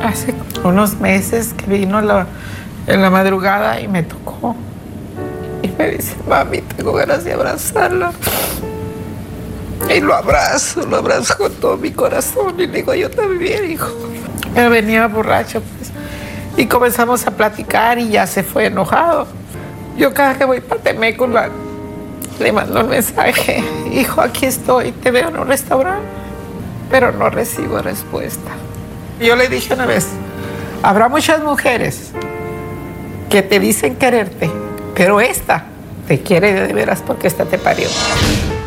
Hace unos meses que vino en la madrugada y me tocó. Y me dice, mami, tengo ganas de abrazarla. Y lo abrazo con todo mi corazón. Y le digo, yo también, hijo. Pero venía borracho, pues. Y comenzamos a platicar y ya se fue enojado. Yo cada que voy para Temeco le mando un mensaje. Hijo, aquí estoy, te veo en un restaurante. Pero no recibo respuesta. Yo le dije una vez, habrá muchas mujeres que te dicen quererte, pero esta te quiere de veras porque esta te parió.